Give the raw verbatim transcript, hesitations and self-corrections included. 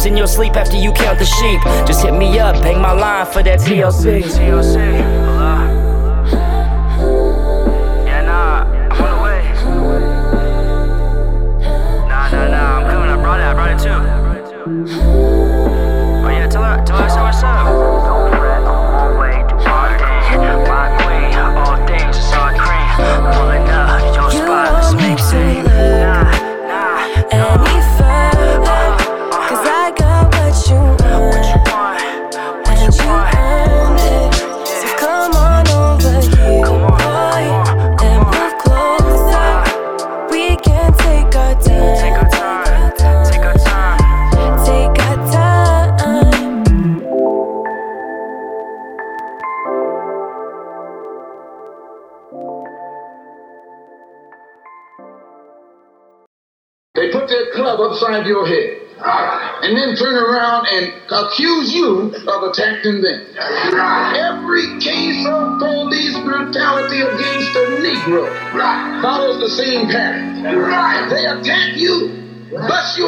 in your sleep after you count the sheep. Just hit me up, bang my line for that T L C. T L C, hello? Yeah, nah, I'm on the way. Nah, nah, nah, I'm coming. I brought it, I brought it too. Oh yeah, tell her, tell her I said what's up. Don't fret, I'm on my way to water in. My queen, all things is all cream. Pulling up, your spot, let's make scene. Nah, nah, no. Any further, cause I got what you want. What you want? What And you you want? earned it. So come on over here, Come on, boy, come on, and come on. move closer. We can take our time. Take our time, take our time. Take our time. They put their club upside your head and then turn around and accuse you of attacking them. Every case of police brutality against a Negro follows the same pattern. They attack you, bust you